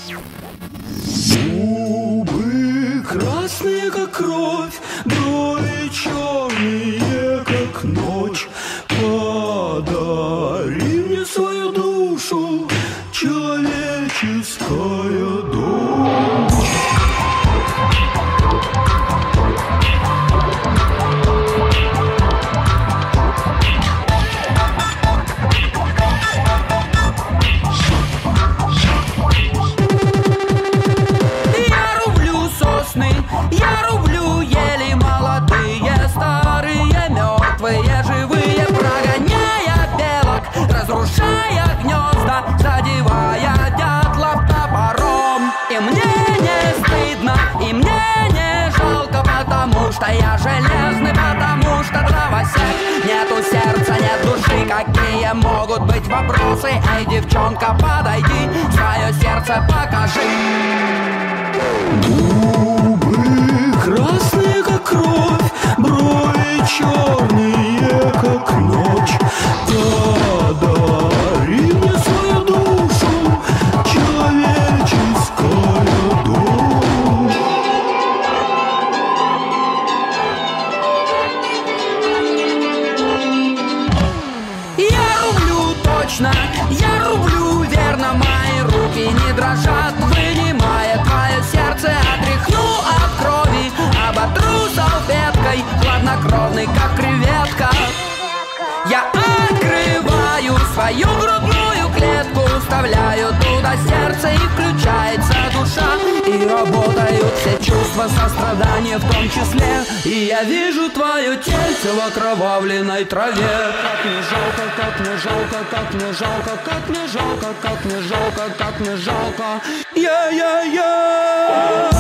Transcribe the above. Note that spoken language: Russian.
Губы красные, как кровь, брови черные, как ночь. Подари мне свою душу, человеческая дочь. Я рублю ели молодые, старые, мертвые, живые, прогоняя белок, разрушая гнезда, задевая дятлов топором. И мне не стыдно, и мне не жалко, потому что я железный, потому что дровосек. Нету сердца, нет души, какие могут быть вопросы? Эй, девчонка, подойди, свое сердце покажи. Губы красные, как кровь, брови черные, как ночь. Подари мне свою душу, человеческая дочь. Я рублю точно, я рублю верно, мои руки не дрожат, вынимая твое сердце, отряхну от крови, оботру салфеткой, хладнокровный, как креветка. Я открываю свою грудную клетку, вставляю туда сердце, и включается душа, и работают все чувства, сострадания в том числе. И я вижу твое тельце в окровавленной траве. Как мне жалко, как мне жалко, как мне жалко, как мне жалко, как мне жалко, как мне жалко. Я